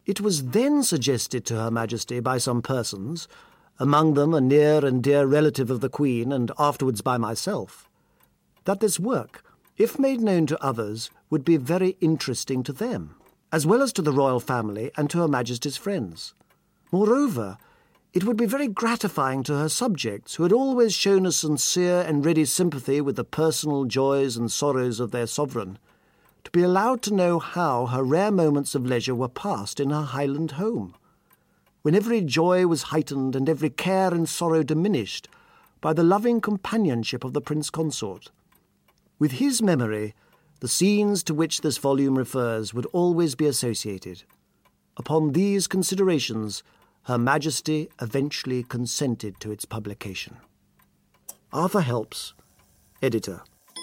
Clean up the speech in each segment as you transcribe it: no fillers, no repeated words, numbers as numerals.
It was then suggested to Her Majesty by some persons, among them a near and dear relative of the Queen, and afterwards by myself, that this work, if made known to others, would be very interesting to them, as well as to the royal family and to Her Majesty's friends. Moreover, it would be very gratifying to her subjects, who had always shown a sincere and ready sympathy with the personal joys and sorrows of their sovereign, to be allowed to know how her rare moments of leisure were passed in her Highland home, when every joy was heightened and every care and sorrow diminished by the loving companionship of the Prince Consort. With his memory, the scenes to which this volume refers would always be associated. Upon these considerations, Her Majesty eventually consented to its publication. Arthur Helps, Editor.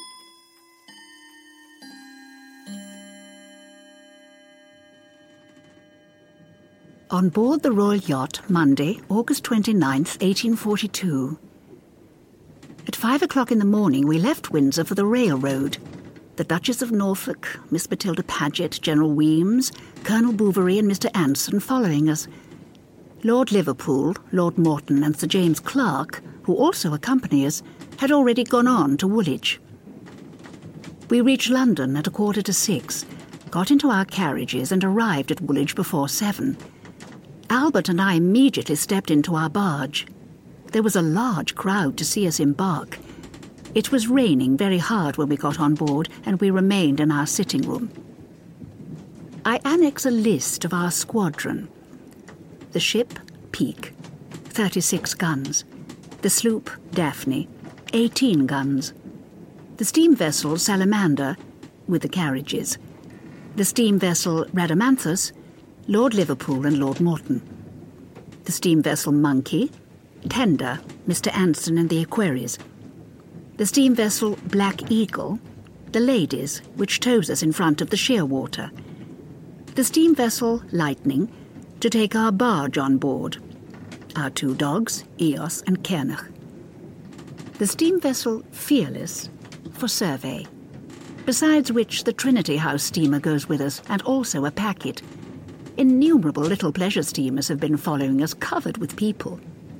On board the Royal Yacht, Monday, August 29th, 1842. At 5 o'clock in the morning, we left Windsor for the railroad. The Duchess of Norfolk, Miss Matilda Paget, General Weems, Colonel Bouverie and Mr. Anson following us. Lord Liverpool, Lord Morton and Sir James Clark, who also accompany us, had already gone on to Woolwich. We reached London at 5:45, got into our carriages and arrived at Woolwich before 7. Albert and I immediately stepped into our barge. There was a large crowd to see us embark. It was raining very hard when we got on board, and we remained in our sitting room. I annex a list of our squadron. The ship, Peak, 36 guns. The sloop, Daphne, 18 guns. The steam vessel, Salamander, with the carriages. The steam vessel, Rhadamanthus, Lord Liverpool and Lord Morton. The steam vessel, Monkey, Tender, Mr. Anson and the equerries. The steam vessel, Black Eagle, the ladies, which tows us in front of the Sheerwater. The steam vessel, Lightning, to take our barge on board. Our 2 dogs, Eos and Kernach. The steam vessel, Fearless, for survey. Besides which, the Trinity House steamer goes with us, and also a packet. Innumerable little pleasure steamers have been following us, covered with people.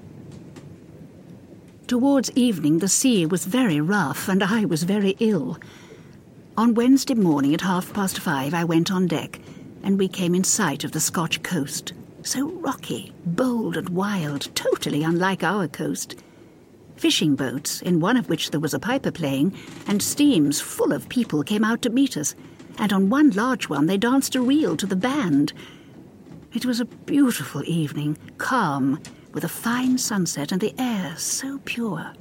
Towards evening, the sea was very rough, and I was very ill. On Wednesday morning at 5:30, I went on deck, and we came in sight of the Scotch coast. So rocky, bold and wild, totally unlike our coast. Fishing boats, in one of which there was a piper playing, and steams full of people came out to meet us, and on one large one they danced a reel to the band. It was a beautiful evening, calm, with a fine sunset and the air so pure.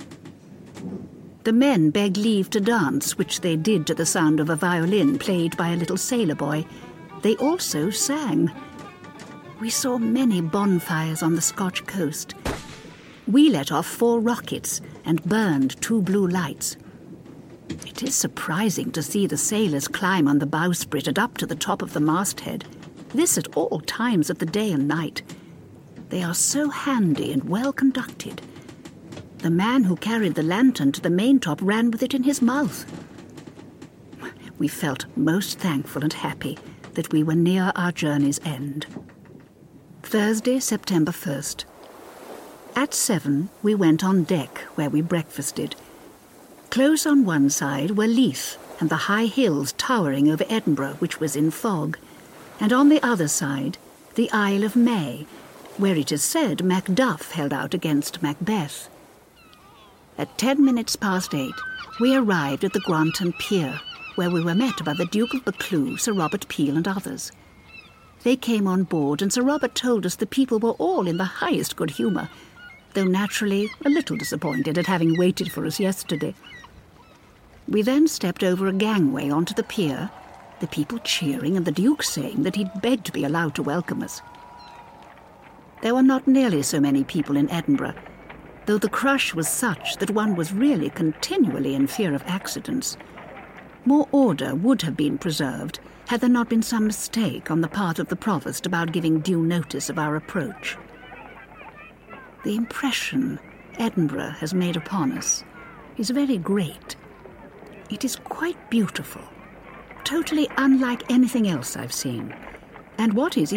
The men begged leave to dance, which they did to the sound of a violin played by a little sailor boy. They also sang. We saw many bonfires on the Scotch coast. We let off 4 rockets and burned 2 blue lights. It is surprising to see the sailors climb on the bowsprit and up to the top of the masthead, this at all times of the day and night. They are so handy and well conducted. The man who carried the lantern to the maintop ran with it in his mouth. We felt most thankful and happy that we were near our journey's end. Thursday, September 1st. At 7, we went on deck, where we breakfasted. Close on one side were Leith and the high hills towering over Edinburgh, which was in fog, and on the other side, the Isle of May, where it is said Macduff held out against Macbeth. At 8:10, we arrived at the Granton Pier, where we were met by the Duke of Buccleuch, Sir Robert Peel and others. They came on board, and Sir Robert told us the people were all in the highest good humour, though naturally a little disappointed at having waited for us yesterday. We then stepped over a gangway onto the pier, the people cheering and the Duke saying that he'd begged to be allowed to welcome us. There were not nearly so many people in Edinburgh, though the crush was such that one was really continually in fear of accidents. More order would have been preserved had there not been some mistake on the part of the Provost about giving due notice of our approach. The impression Edinburgh has made upon us is very great. It is quite beautiful, totally unlike anything else I've seen, and what is